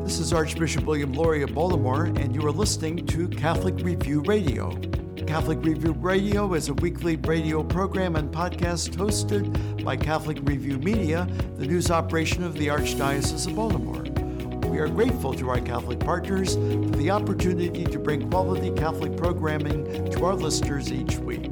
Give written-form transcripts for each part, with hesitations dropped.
This is Archbishop William Lori of Baltimore, and you are listening to Catholic Review Radio. Catholic Review Radio is a weekly radio program and podcast hosted by Catholic Review Media, the news operation of the Archdiocese of Baltimore. We are grateful to our Catholic partners for the opportunity to bring quality Catholic programming to our listeners each week.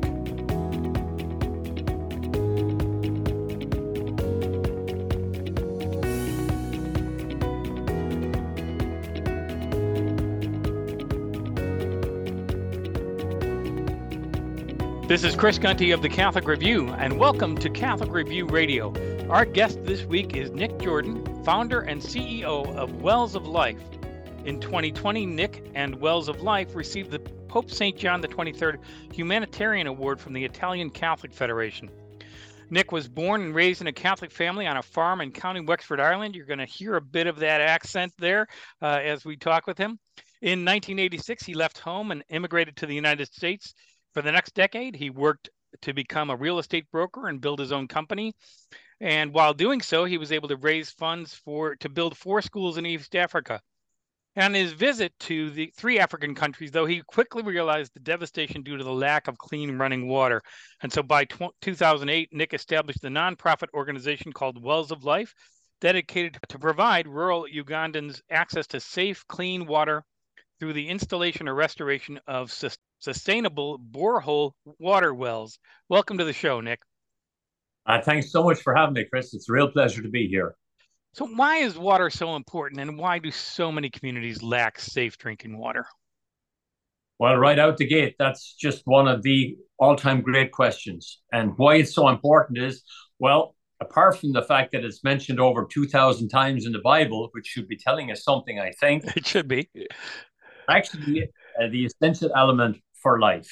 This is Chris Gunty of the Catholic Review, and welcome to Catholic Review Radio. Our guest this week is Nick Jordan, founder and CEO of Wells of Life. In 2020, Nick and Wells of Life received the Pope St. John XXIII Humanitarian Award from the Italian Catholic Federation. Nick was born and raised in a Catholic family on a farm in County Wexford, Ireland. You're going to hear a bit of that accent there as we talk with him. In 1986, he left home and immigrated to the United States. For the next decade, he worked to become a real estate broker and build his own company. And while doing so, he was able to raise funds to build 4 schools in East Africa. On his visit to the 3 African countries, though, he quickly realized the devastation due to the lack of clean running water. And so by 2008, Nick established the nonprofit organization called Wells of Life, dedicated to provide rural Ugandans access to safe, clean water through the installation or restoration of sustainable borehole water wells. Welcome to the show, Nick. Thanks so much for having me, Chris. It's a real pleasure to be here. So why is water so important, and why do so many communities lack safe drinking water? Well, right out the gate, that's just one of the all-time great questions. And why it's so important is, well, apart from the fact that it's mentioned over 2,000 times in the Bible, which should be telling us something, I think. It should be. Actually, the essential element for life.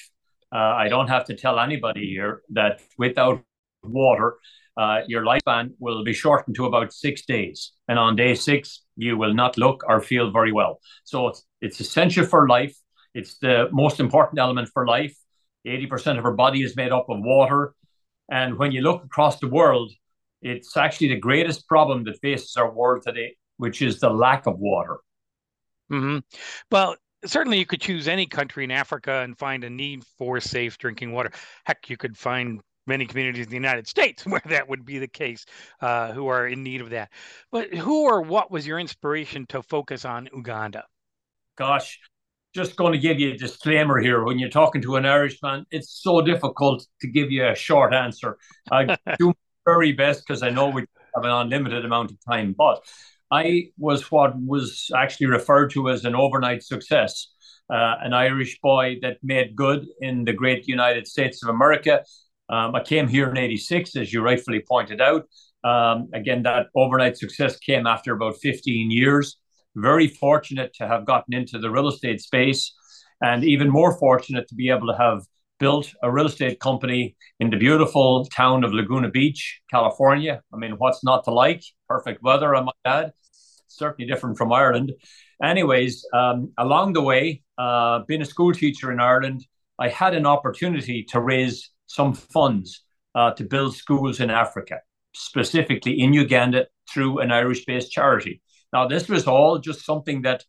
I don't have to tell anybody here that without water, your lifespan will be shortened to about 6 days. And on day 6, you will not look or feel very well. So it's essential for life. It's the most important element for life. 80% of our body is made up of water. And when you look across the world, it's actually the greatest problem that faces our world today, which is the lack of water. Mm-hmm. Well, certainly you could choose any country in Africa and find a need for safe drinking water. Heck, you could find many communities in the United States where that would be the case, who are in need of that. But who or what was your inspiration to focus on Uganda? Gosh, just going to give you a disclaimer here. When you're talking to an Irishman, it's so difficult to give you a short answer. I do my very best because I know we have an unlimited amount of time, but I was what was actually referred to as an overnight success, an Irish boy that made good in the great United States of America. I came here in 86, as you rightfully pointed out. Again, that overnight success came after about 15 years. Very fortunate to have gotten into the real estate space, and even more fortunate to be able to have built a real estate company in the beautiful town of Laguna Beach, California. I mean, what's not to like? Perfect weather, I might add. Certainly different from Ireland. Anyways, along the way, being a school teacher in Ireland, I had an opportunity to raise some funds to build schools in Africa, specifically in Uganda through an Irish-based charity. Now, this was all just something that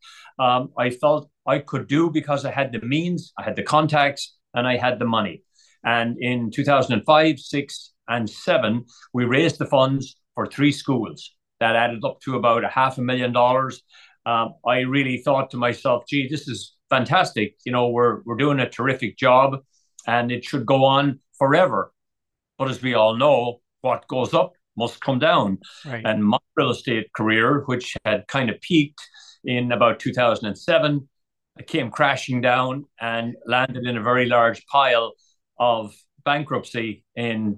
I felt I could do because I had the means, I had the contacts, and I had the money. And in 2005, 6, and 7, we raised the funds for 3 schools. That added up to about $500,000. I really thought to myself, gee, this is fantastic. You know, we're doing a terrific job and it should go on forever. But as we all know, what goes up must come down. Right. And my real estate career, which had kind of peaked in about 2007, came crashing down and landed in a very large pile of bankruptcy in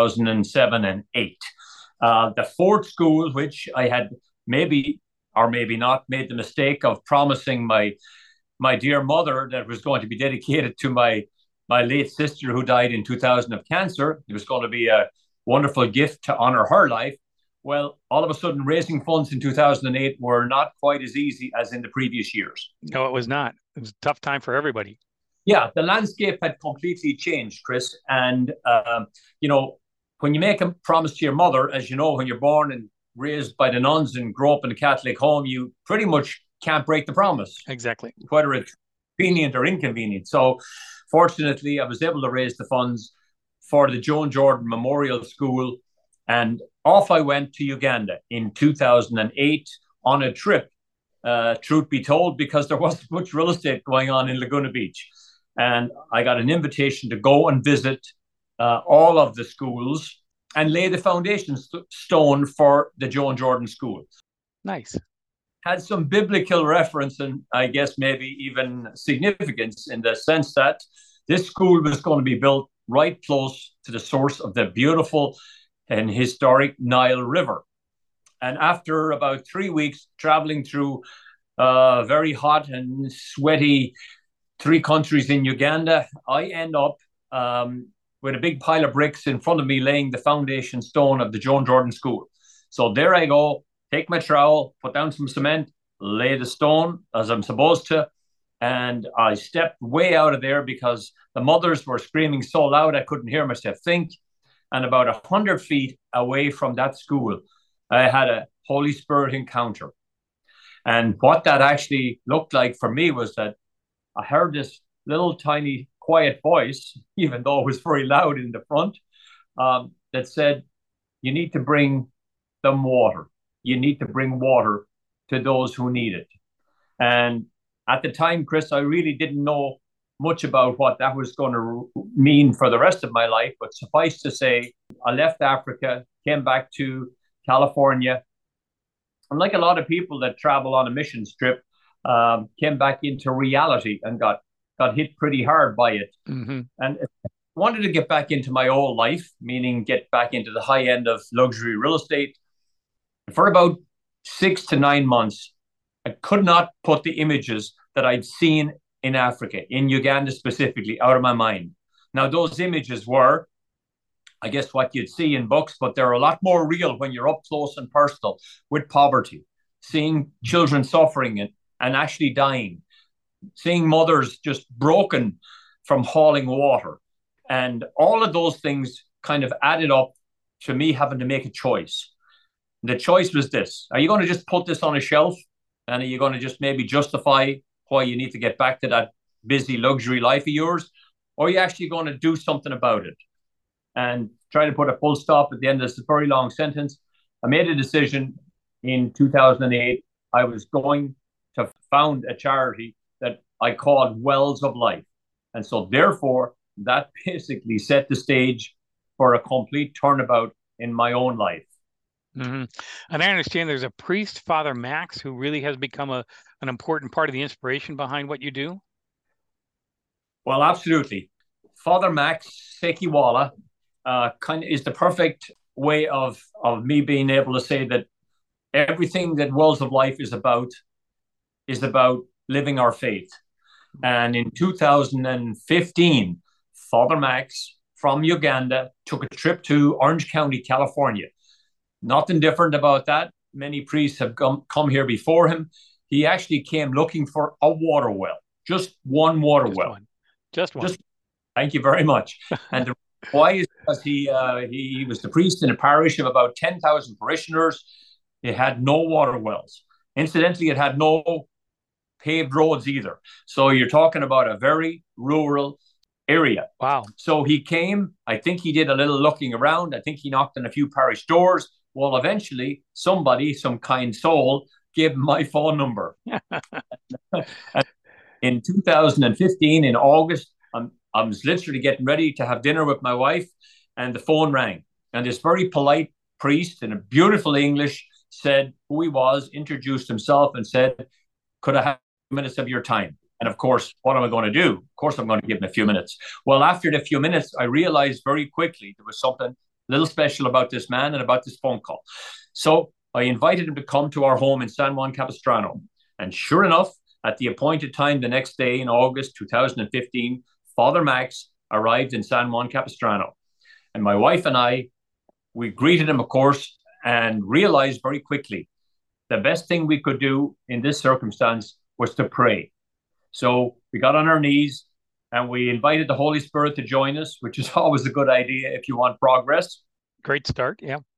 2007 and 8. The 4th school, which I had maybe or maybe not made the mistake of promising my dear mother that was going to be dedicated to my late sister who died in 2000 of cancer. It was going to be a wonderful gift to honor her life. Well, all of a sudden, raising funds in 2008 were not quite as easy as in the previous years. No, it was not. It was a tough time for everybody. Yeah, the landscape had completely changed, Chris. And, when you make a promise to your mother, as you know, when you're born and raised by the nuns and grow up in a Catholic home, you pretty much can't break the promise. Exactly. Whether it's convenient or inconvenient. So fortunately, I was able to raise the funds for the Joan Jordan Memorial School. And off I went to Uganda in 2008 on a trip, truth be told, because there wasn't much real estate going on in Laguna Beach. And I got an invitation to go and visit all of the schools and lay the foundation stone for the Joan Jordan School. Nice. Had some biblical reference and I guess maybe even significance in the sense that this school was going to be built right close to the source of the beautiful and historic Nile River. And after about 3 weeks traveling through very hot and sweaty 3 countries in Uganda, I end up with a big pile of bricks in front of me laying the foundation stone of the Joan Jordan School. So there I go, take my trowel, put down some cement, lay the stone as I'm supposed to, and I stepped way out of there because the mothers were screaming so loud I couldn't hear myself think. And about 100 feet away from that school, I had a Holy Spirit encounter. And what that actually looked like for me was that I heard this little tiny quiet voice, even though it was very loud in the front, that said, you need to bring them water. You need to bring water to those who need it. And at the time, Chris, I really didn't know much about what that was going to mean for the rest of my life. But suffice to say, I left Africa, came back to California. And like a lot of people that travel on a mission trip, came back into reality and got hit pretty hard by it. Mm-hmm. And I wanted to get back into my old life, meaning get back into the high end of luxury real estate. For about 6 to 9 months, I could not put the images that I'd seen in Africa, in Uganda specifically, out of my mind. Now, those images were, I guess, what you'd see in books, but they're a lot more real when you're up close and personal with poverty, seeing children suffering and actually dying, seeing mothers just broken from hauling water. And all of those things kind of added up to me having to make a choice. The choice was this: are you going to just put this on a shelf? And are you going to just maybe justify why you need to get back to that busy luxury life of yours? Or are you actually going to do something about it? And try to put a full stop at the end of this very long sentence. I made a decision in 2008. I was going to found a charity that I called Wells of Life. And so therefore, that basically set the stage for a complete turnabout in my own life. Mm-hmm. And I understand there's a priest, Father Max, who really has become an important part of the inspiration behind what you do. Well, absolutely. Father Max Sekiwala kind of is the perfect way of me being able to say that everything that Wells of Life is about living our faith. And in 2015, Father Max from Uganda took a trip to Orange County, California. Nothing different about that. Many priests have come here before him. He actually came looking for a water well, just one water well. Just one. Thank you very much. And the why is because he was the priest in a parish of about 10,000 parishioners. It had no water wells. Incidentally, it had no paved roads either. So you're talking about a very rural area. Wow. So he came, I think he did a little looking around. I think he knocked on a few parish doors. Well, eventually somebody, some kind soul, gave him my phone number. In 2015, in August, I was literally getting ready to have dinner with my wife, and the phone rang. And this very polite priest in a beautiful English said who he was, introduced himself, and said, could I have minutes of your time? And of course, what am I going to do? Of course, I'm going to give him a few minutes. Well, after the few minutes, I realized very quickly there was something a little special about this man and about this phone call. So I invited him to come to our home in San Juan Capistrano. And sure enough, at the appointed time the next day in August 2015, Father Max arrived in San Juan Capistrano. And my wife and I, we greeted him, of course, and realized very quickly the best thing we could do in this circumstance was to pray. So we got on our knees and we invited the Holy Spirit to join us, which is always a good idea if you want progress. Great start, yeah.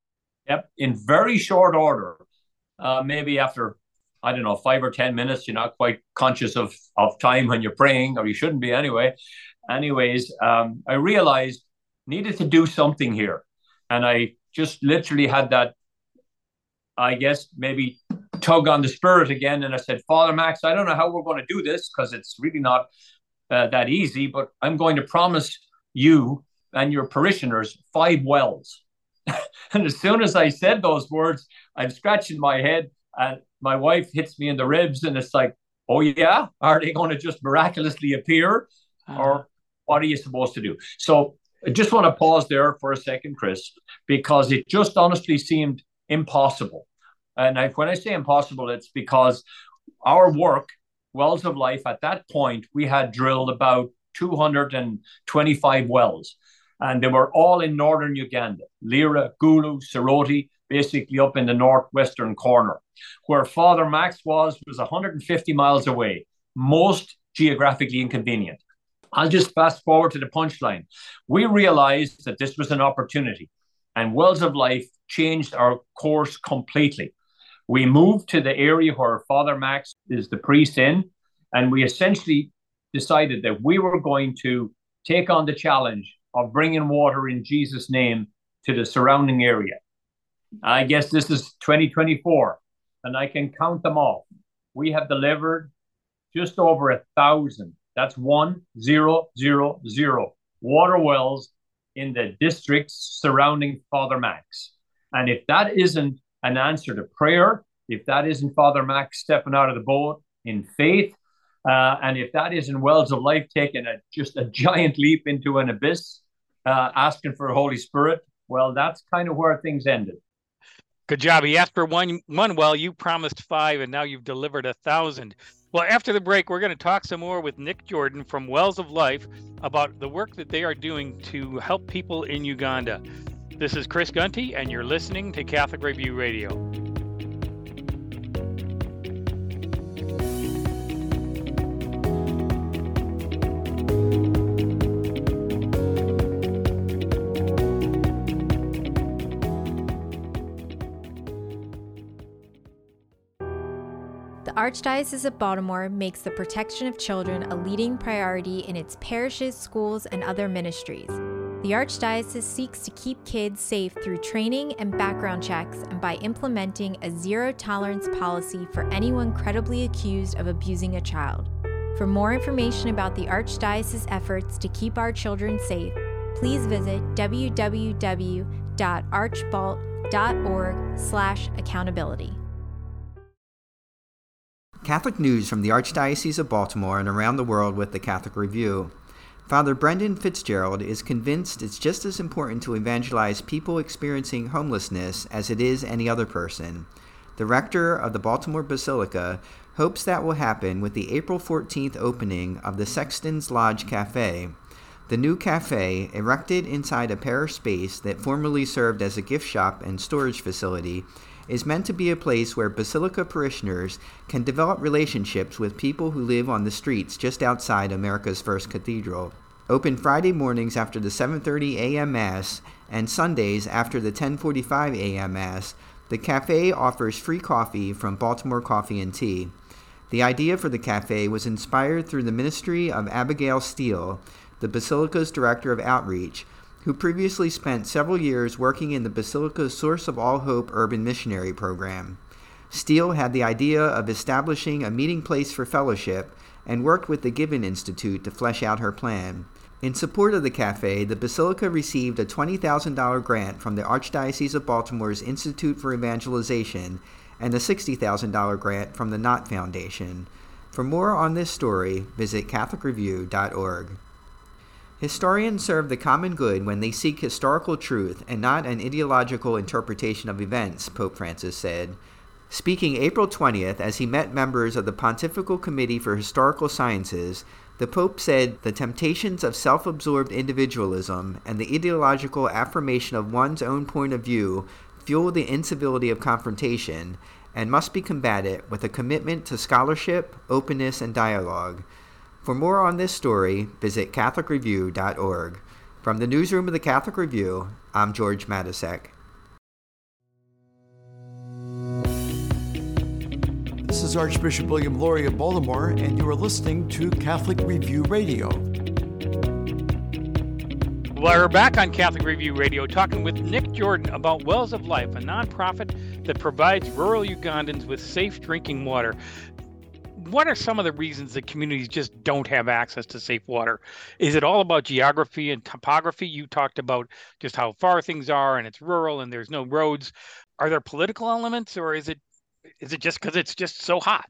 Yep, in very short order. Maybe after, I don't know, 5 or 10 minutes, you're not quite conscious of time when you're praying, or you shouldn't be anyway. Anyways, I realized needed to do something here. And I just literally had that, I guess, maybe tug on the spirit again. And I said, Father Max, I don't know how we're going to do this because it's really not that easy, but I'm going to promise you and your parishioners 5 wells. And as soon as I said those words, I'm scratching my head, and my wife hits me in the ribs, and it's like, oh, yeah, are they going to just miraculously appear? Or what are you supposed to do? So I just want to pause there for a second, Chris, because it just honestly seemed impossible. And when I say impossible, it's because our work, Wells of Life, at that point, we had drilled about 225 wells. And they were all in northern Uganda, Lira, Gulu, Soroti, basically up in the northwestern corner. Where Father Max was 150 miles away, most geographically inconvenient. I'll just fast forward to the punchline. We realized that this was an opportunity, and Wells of Life changed our course completely. We moved to the area where Father Max is the priest in, and we essentially decided that we were going to take on the challenge of bringing water in Jesus' name to the surrounding area. I guess this is 2024, and I can count them all. We have delivered just over 1,000. That's 1,000 water wells in the districts surrounding Father Max. And if that isn't an answer to prayer, if that isn't Father Max stepping out of the boat in faith, and if that isn't Wells of Life taking just a giant leap into an abyss, asking for the Holy Spirit, well, that's kind of where things ended. Good job. He asked for one well, you promised 5, and now you've delivered 1,000. Well, after the break, we're going to talk some more with Nick Jordan from Wells of Life about the work that they are doing to help people in Uganda. This is Chris Gunty, and you're listening to Catholic Review Radio. The Archdiocese of Baltimore makes the protection of children a leading priority in its parishes, schools, and other ministries. The Archdiocese seeks to keep kids safe through training and background checks and by implementing a zero-tolerance policy for anyone credibly accused of abusing a child. For more information about the Archdiocese's efforts to keep our children safe, please visit www.archbalt.org/accountability. Catholic news from the Archdiocese of Baltimore and around the world with the Catholic Review. Father Brendan Fitzgerald is convinced it's just as important to evangelize people experiencing homelessness as it is any other person. The rector of the Baltimore Basilica hopes that will happen with the April 14th opening of the Sexton's Lodge Cafe. The new cafe, erected inside a parish space that formerly served as a gift shop and storage facility, is meant to be a place where Basilica parishioners can develop relationships with people who live on the streets just outside America's First Cathedral. Open Friday mornings after the 7:30 a.m. Mass and Sundays after the 10:45 a.m. Mass, the cafe offers free coffee from Baltimore Coffee and Tea. The idea for the cafe was inspired through the ministry of Abigail Steele, the Basilica's Director of Outreach, who previously spent several years working in the Basilica's Source of All Hope Urban Missionary Program. Steele had the idea of establishing a meeting place for fellowship and worked with the Gibbon Institute to flesh out her plan. In support of the cafe, the Basilica received a $20,000 grant from the Archdiocese of Baltimore's Institute for Evangelization and a $60,000 grant from the Knott Foundation. For more on this story, visit catholicreview.org. Historians serve the common good when they seek historical truth and not an ideological interpretation of events, Pope Francis said. Speaking April 20th as he met members of the Pontifical Committee for Historical Sciences, the Pope said the temptations of self-absorbed individualism and the ideological affirmation of one's own point of view fuel the incivility of confrontation and must be combated with a commitment to scholarship, openness, and dialogue. For more on this story, visit catholicreview.org. From the newsroom of the Catholic Review, I'm George Matysek. is Archbishop William Lori of Baltimore, and you are listening to Catholic Review Radio. Well, we're back on Catholic Review Radio talking with Nick Jordan about Wells of Life, a nonprofit that provides rural Ugandans with safe drinking water. What are some of the reasons that communities just don't have access to safe water? Is it all about geography and topography? You talked about just how far things are and it's rural and there's no roads. Are there political elements, or is it just because it's just so hot?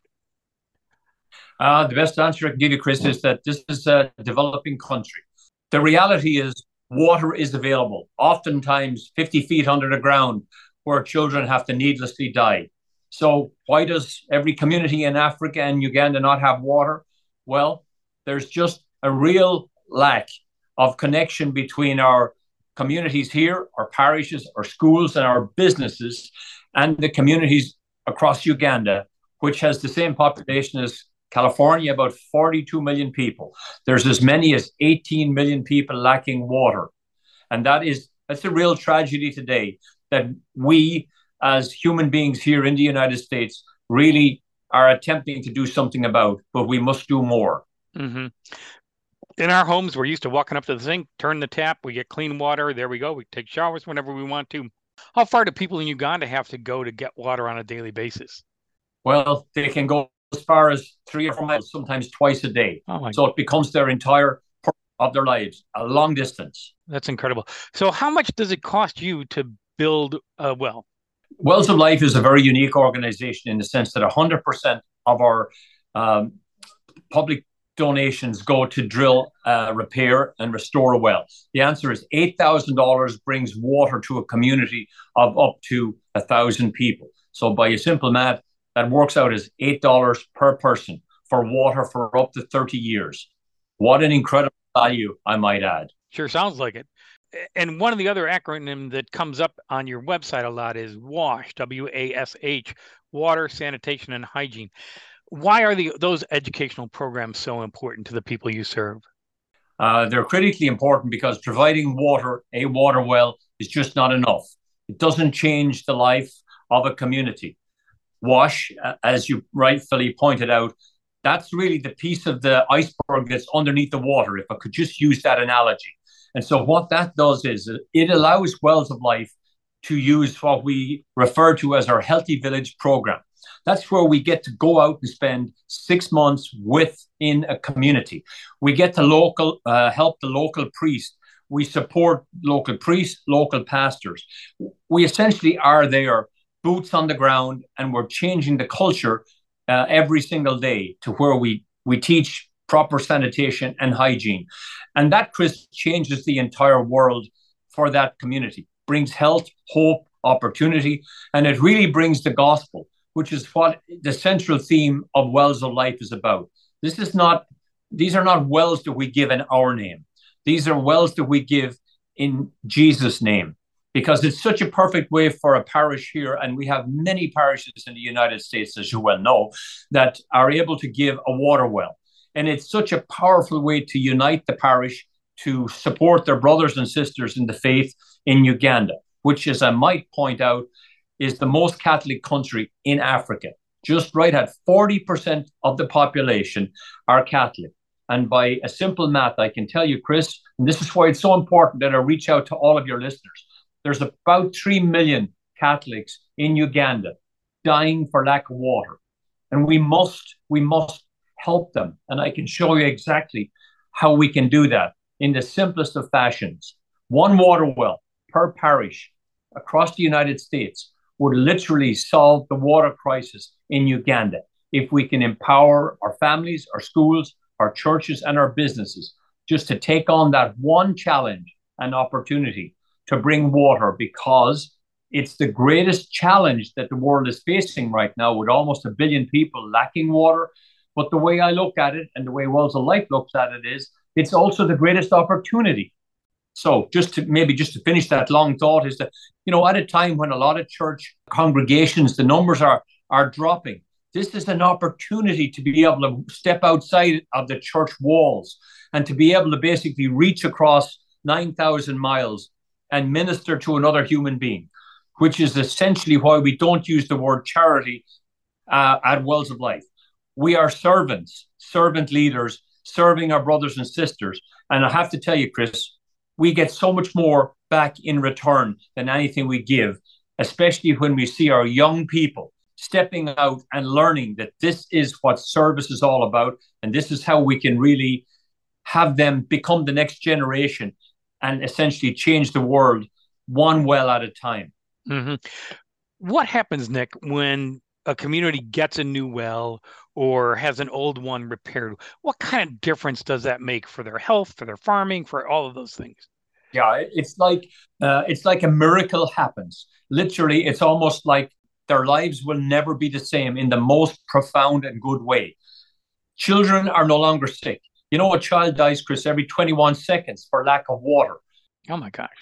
The best answer I can give you, Chris, is that this is a developing country. The reality is water is available, oftentimes 50 feet under the ground, where children have to needlessly die. So why does every community in Africa and Uganda not have water? Well, there's just a real lack of connection between our communities here, our parishes, our schools, and our businesses, and the communities across Uganda, which has the same population as California, about 42 million people. There's as many as 18 million people lacking water. And that's a real tragedy today, that we as human beings here in the United States really are attempting to do something about, but we must do more. Mm-hmm. In our homes, we're used to walking up to the sink, turn the tap, we get clean water, there we go. We take showers whenever we want to. How far do people in Uganda have to go to get water on a daily basis? Well, they can go as far as 3 or 4 miles, sometimes twice a day. So it becomes their entire part of their lives, a long distance. That's incredible. So how much does it cost you to build a well? Wells of Life is a very unique organization in the sense that 100% of our public donations go to drill, repair, and restore a well. The answer is $8,000 brings water to a community of up to 1,000 people. So by a simple math, that works out as $8 per person for water for up to 30 years. What an incredible value, I might add. Sure sounds like it. And one of the other acronyms that comes up on your website a lot is WASH, W-A-S-H, Water, Sanitation, and Hygiene. Why are those educational programs so important to the people you serve? They're critically important because providing water, a water well, is just not enough. It doesn't change the life of a community. WASH, as you rightfully pointed out, that's really the piece of the iceberg that's underneath the water, if I could just use that analogy. And so what that does is it allows Wells of Life to use what we refer to as our Healthy Village program. That's where we get to go out and spend 6 months within a community. We get to help the local priest. We support local priests, local pastors. We essentially are there, boots on the ground, and we're changing the culture every single day to where we teach proper sanitation and hygiene. And that, Chris, changes the entire world for that community, brings health, hope, opportunity, and it really brings the gospel, which is what the central theme of Wells of Life is about. These are not wells that we give in our name. These are wells that we give in Jesus' name, because it's such a perfect way for a parish here, and we have many parishes in the United States, as you well know, that are able to give a water well. And it's such a powerful way to unite the parish, to support their brothers and sisters in the faith in Uganda, which, as I might point out, is the most Catholic country in Africa. Just right at 40% of the population are Catholic. And by a simple math, I can tell you, Chris, and this is why it's so important that I reach out to all of your listeners. There's about 3 million Catholics in Uganda dying for lack of water. And we must help them. And I can show you exactly how we can do that in the simplest of fashions. One water well per parish across the United States would literally solve the water crisis in Uganda if we can empower our families, our schools, our churches, and our businesses just to take on that one challenge and opportunity to bring water, because it's the greatest challenge that the world is facing right now, with almost 1 billion people lacking water. But the way I look at it, and the way Wells of Life looks at it, is it's also the greatest opportunity. So just to finish that long thought, is that, at a time when a lot of church congregations, the numbers are dropping, this is an opportunity to be able to step outside of the church walls and to be able to basically reach across 9,000 miles and minister to another human being, which is essentially why we don't use the word charity at Wells of Life. We are servants, servant leaders, serving our brothers and sisters. And I have to tell you, Chris, we get so much more back in return than anything we give, especially when we see our young people stepping out and learning that this is what service is all about. And this is how we can really have them become the next generation and essentially change the world one well at a time. Mm-hmm. What happens, Nick, when a community gets a new well or has an old one repaired? What kind of difference does that make for their health, for their farming, for all of those things? Yeah, it's like a miracle happens. Literally, it's almost like their lives will never be the same in the most profound and good way. Children are no longer sick. You know, a child dies, Chris, every 21 seconds for lack of water. Oh my gosh.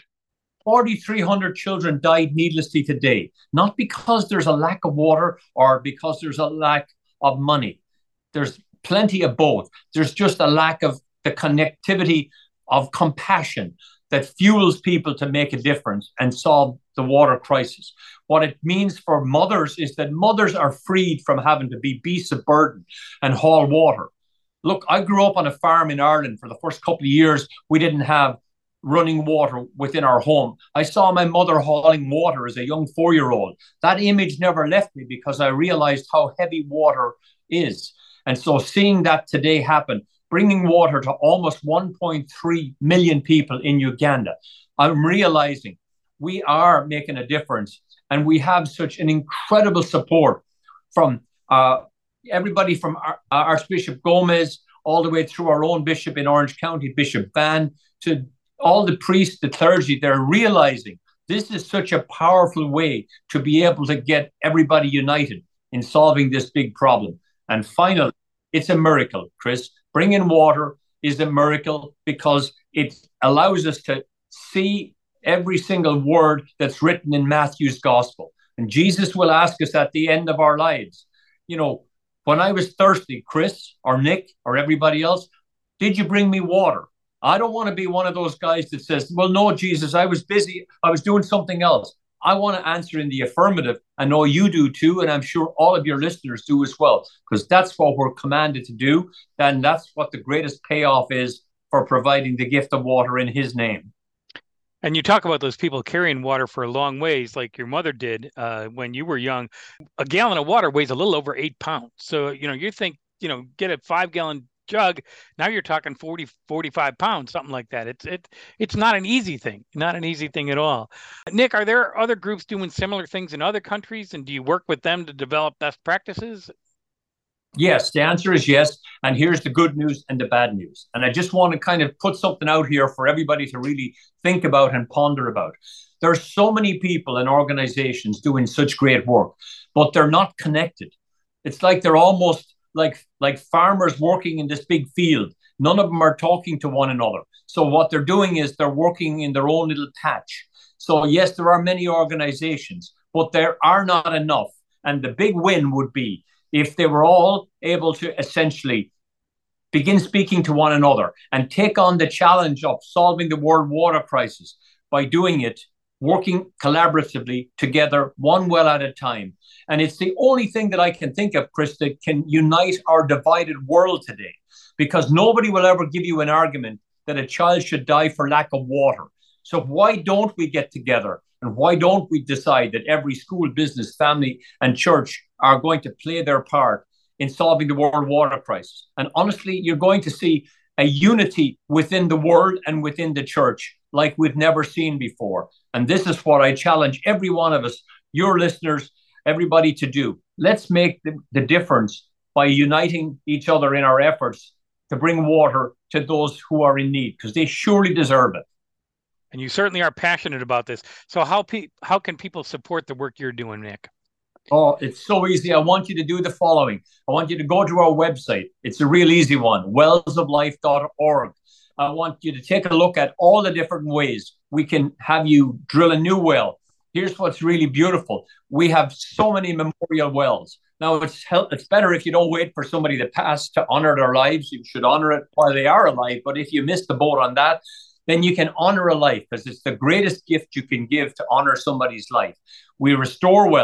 4,300 children died needlessly today, not because there's a lack of water or because there's a lack of money. There's plenty of both. There's just a lack of the connectivity of compassion that fuels people to make a difference and solve the water crisis. What it means for mothers is that mothers are freed from having to be beasts of burden and haul water. Look, I grew up on a farm in Ireland. For the first couple of years, we didn't have running water within our home. I saw my mother hauling water as a young 4-year-old. That image never left me because I realized how heavy water is. And so seeing that today happen, bringing water to almost 1.3 million people in Uganda, I'm realizing we are making a difference. And we have such an incredible support from everybody from Archbishop Gomez all the way through our own bishop in Orange County, Bishop Van, to all the priests, the clergy. They're realizing this is such a powerful way to be able to get everybody united in solving this big problem. And finally, it's a miracle, Chris. Bringing water is a miracle because it allows us to see every single word that's written in Matthew's gospel. And Jesus will ask us at the end of our lives, you know, when I was thirsty, Chris or Nick or everybody else, did you bring me water? I don't want to be one of those guys that says, well, no, Jesus, I was busy. I was doing something else. I want to answer in the affirmative. I know you do too, and I'm sure all of your listeners do as well, because that's what we're commanded to do. And that's what the greatest payoff is for providing the gift of water in his name. And you talk about those people carrying water for a long ways, like your mother did when you were young. A gallon of water weighs a little over 8 pounds. So, you think, get a 5-gallon jug. Now you're talking 40, 45 pounds, something like that. It's not an easy thing, not an easy thing at all. Nick, are there other groups doing similar things in other countries? And do you work with them to develop best practices? Yes, the answer is yes. And here's the good news and the bad news. And I just want to kind of put something out here for everybody to really think about and ponder about. There are so many people and organizations doing such great work, but they're not connected. It's like they're almost like farmers working in this big field. None of them are talking to one another. So what they're doing is they're working in their own little patch. So yes, there are many organizations, but there are not enough. And the big win would be if they were all able to essentially begin speaking to one another and take on the challenge of solving the world water crisis by doing it, working collaboratively together, one well at a time. And it's the only thing that I can think of, Chris, that can unite our divided world today, because nobody will ever give you an argument that a child should die for lack of water. So why don't we get together? And why don't we decide that every school, business, family, and church are going to play their part in solving the world water crisis? And honestly, you're going to see a unity within the world and within the church like we've never seen before. And this is what I challenge every one of us, your listeners, everybody to do. Let's make the difference by uniting each other in our efforts to bring water to those who are in need, because they surely deserve it. And you certainly are passionate about this. So how can people support the work you're doing, Nick? Oh, it's so easy. I want you to do the following. I want you to go to our website. It's a real easy one, wellsoflife.org. I want you to take a look at all the different ways we can have you drill a new well. Here's what's really beautiful. We have so many memorial wells. Now, it's better if you don't wait for somebody to pass to honor their lives. You should honor it while they are alive. But if you miss the boat on that, then you can honor a life, because it's the greatest gift you can give to honor somebody's life. We restore wells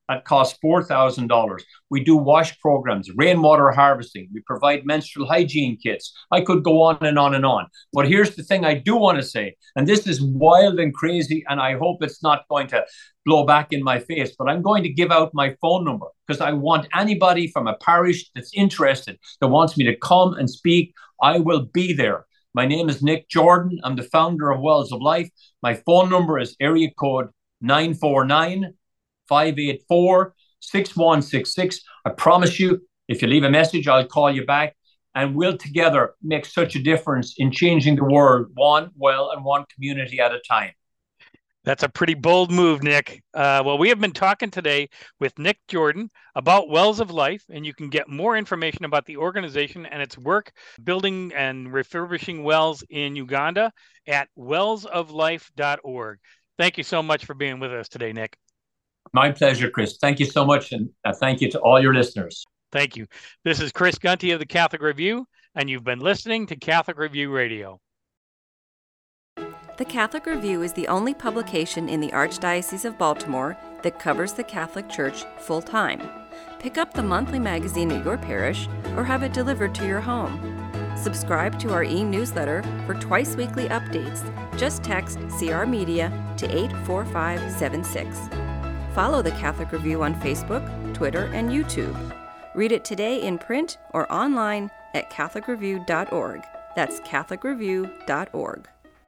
that costs $4,000. We do wash programs, rainwater harvesting. We provide menstrual hygiene kits. I could go on and on and on. But here's the thing I do want to say, and this is wild and crazy, and I hope it's not going to blow back in my face, but I'm going to give out my phone number because I want anybody from a parish that's interested, that wants me to come and speak. I will be there. My name is Nick Jordan. I'm the founder of Wells of Life. My phone number is area code 949-584-6166. I promise you, if you leave a message, I'll call you back, and we'll together make such a difference in changing the world, one well and one community at a time. That's a pretty bold move, Nick. Well, we have been talking today with Nick Jordan about Wells of Life, and you can get more information about the organization and its work building and refurbishing wells in Uganda at wellsoflife.org. Thank you so much for being with us today, Nick. My pleasure, Chris. Thank you so much, and thank you to all your listeners. Thank you. This is Chris Gunty of the Catholic Review, and you've been listening to Catholic Review Radio. The Catholic Review is the only publication in the Archdiocese of Baltimore that covers the Catholic Church full-time. Pick up the monthly magazine at your parish or have it delivered to your home. Subscribe to our e-newsletter for twice-weekly updates. Just text CR Media to 84576. Follow the Catholic Review on Facebook, Twitter, and YouTube. Read it today in print or online at catholicreview.org. That's catholicreview.org.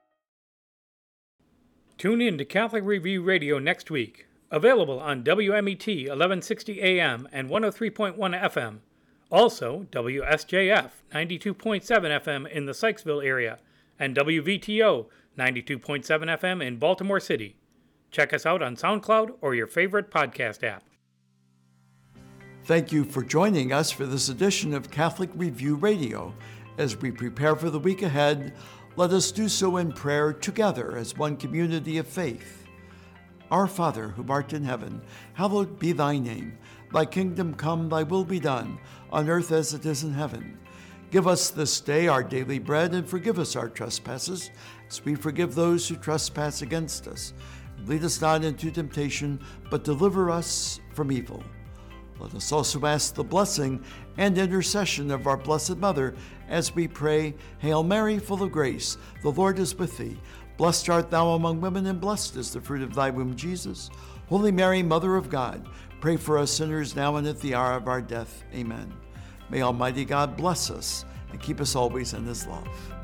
Tune in to Catholic Review Radio next week. Available on WMET 1160 AM and 103.1 FM. Also, WSJF 92.7 FM in the Sykesville area and WVTO 92.7 FM in Baltimore City. Check us out on SoundCloud or your favorite podcast app. Thank you for joining us for this edition of Catholic Review Radio. As we prepare for the week ahead, let us do so in prayer together as one community of faith. Our Father, who art in heaven, hallowed be thy name. Thy kingdom come, thy will be done, on earth as it is in heaven. Give us this day our daily bread, and forgive us our trespasses, as we forgive those who trespass against us. Lead us not into temptation, but deliver us from evil. Let us also ask the blessing and intercession of our Blessed Mother as we pray, Hail Mary, full of grace, the Lord is with thee. Blessed art thou among women, and blessed is the fruit of thy womb, Jesus. Holy Mary, Mother of God, pray for us sinners now and at the hour of our death. Amen. May Almighty God bless us and keep us always in his love.